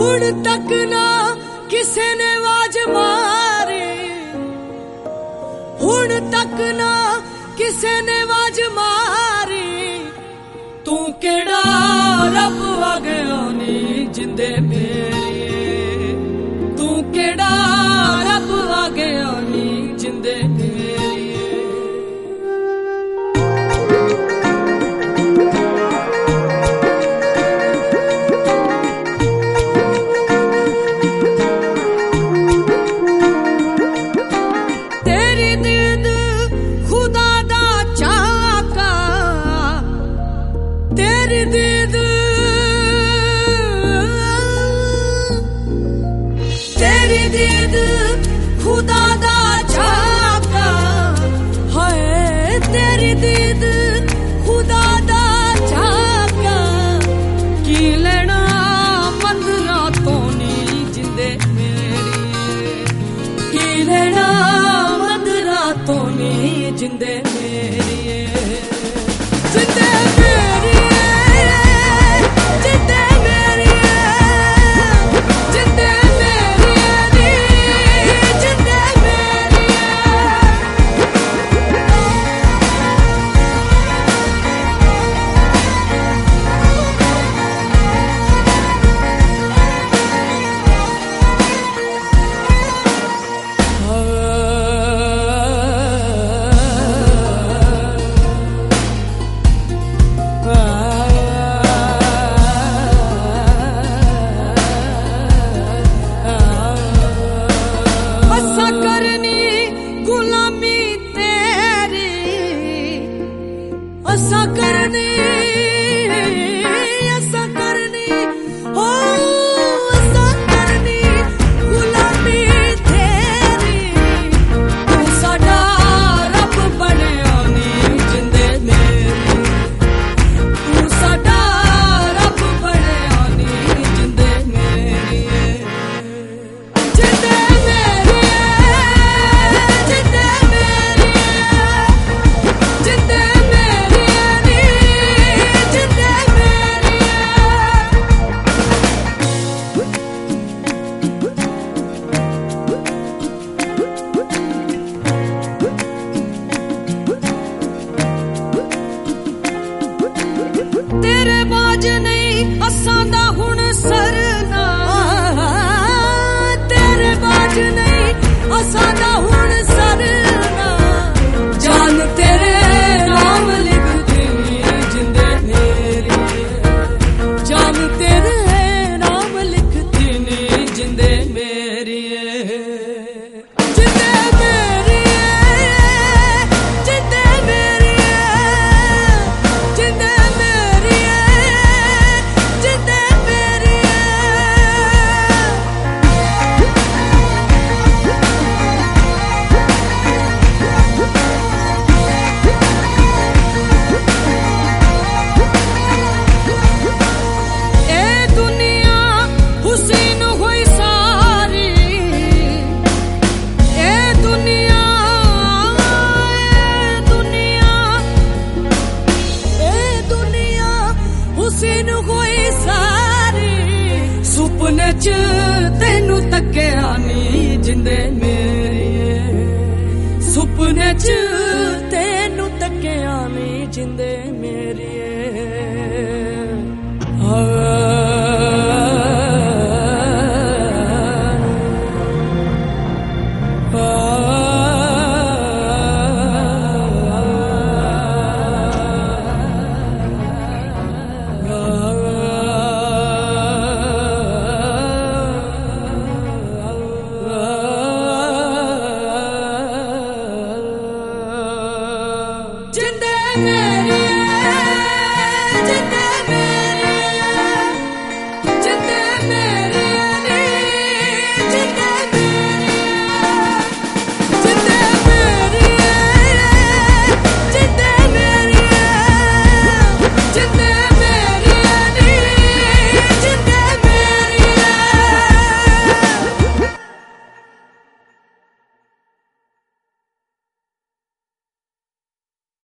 ਹੁਣ ਤੱਕ ਨਾ ਕਿਸੇ ਨੇ ਆਵਾਜ਼ ਮਾਰੀ, ਹੁਣ ਤੱਕ ਨਾ ਕਿਸੇ ਨੇ ਆਵਾਜ਼ ਮਾਰੀ। ਤੂੰ ਕਿਹੜਾ ਰੱਬ ਆ ਗਿਆ ਨੀ ਜਿੰਦੇ ਮੇਰੀਏ, ਤੂੰ ਕਿਹੜਾ ਰੱਬ ਆ ਗਿਆ ਨੀ ਜਿੰਦੇ ਮੇਰੀਏ। ਤੇਰੀ ਦੀਦ ਖੁਦਾ ਦਾ ਚਾਕਾ, ਤੇਰੀ ਦੀਦ, ਤੇਰੀ ਦੀਦ ਖੁਦਾ ਦਾ ਚਾਕਾ। ਹਾਏ ਤੇਰੀ ਦੀਦ ਖੁਦਾ ਦਾ ਚਾਕਾ। ਕੀ ਲੈਣਾ ਮੰਦਰਾਂ ਤੋਂ ਨੀ ਜਿੰਦੇ ਮੇਰੀਏ, ਕੀ ਲੈਣਾ ਮੰਦਰਾਂ ਤੋਂ ਨੀ ਜਿੰਦੇ ਮੇਰੀਏ। ਜਿੰਦੇ ਮੇਰੀਏ, ਜਿੰਦੇ ਮੇਰੀਏ, ਜਿੰਦੇ ਮੇਰੀਏ ਨੀ ਜਿੰਦੇ ਮੇਰੀਏ। ਅਸਾਂ ਕਰਨੀ ਗੁਲਾਮੀ ਤੇਰੀ, ਅਸਾਂ ਕਰਨੀ, ਅਸਾਂ ਕਰਨੀ, ਹੋ ਅਸਾਂ ਕਰਨੀ ਗੁਲਾਮੀ ਤੇਰੀ। ਤੂੰ ਸਾਡਾ ਰੱਬ ਬਣਿਆ ਨੀ ਜਿੰਦੇ ਮੇਰੀ, ਤੂੰ ਸਾਡਾ ਰੱਬ ਬਣਿਆ ਨੀ ਜਿੰਦੇ ਮੇਰੀਏ। ਜਿੰਦੇ ਮੇਰੀਏ, ਜਿੰਦੇ ਮੇਰੀਏ, ਜਿੰਦੇ ਮੇਰੀਏ ਨੀ ਜਿੰਦੇ ਮੇਰੀਏ। ਤੇਰੇ ਬਾਝ ਨਹੀਂ ਅਸਾਂ ਦਾ ਹੁਣ ਸਰਨਾ, ਤੇਰੇ ਬਾਝ ਨਹੀਂ ਅਸਾਂ ਦਾ ਹੁਣ ਸਰਨਾ। ਜਾਨ ਤੇਰੇ ਨਾਮ ਲਿਖਦੀ ਨੀ ਜਿੰਦੇ ਮੇਰੀਏ, ਜਾਨ ਤੇਰੇ ਨਾਮ ਲਿਖਦੀ ਨੀ ਜਿੰਦੇ ਮੇਰੀਏ। ਜਿੰਦੇ ਮੇਰੀਏ, ਜਿੰਦੇ ਮੇਰੀਏ, ਜਿੰਦੇ ਮੇਰੀਏ, ਜਿੰਦੇ ਮੇਰੀਏ। ਇਹ ਦੁਨੀਆ ਹੁਸੈਨ ਹੋਈ ਸਾਰੀ, ਇਹ ਦੁਨੀਆ, ਇਹ ਦੁਨੀਆ, ਇਹ ਦੁਨੀਆ ਹੁਸੈਨ ਹੋਈ ਸਾਰੀ। ਸੁਪਨੇ ਚ ਤੈਨੂੰ ਤੱਕਿਆ ਨੀ ਜਿੰਦੇ ਮੇਰੀਏ, ਸੁਪਨੇ ਚ ਤੈਨੂੰ ਤੱਕਿਆ ਨੀ ਜਿੰਦੇ ਮੇਰੀਏ।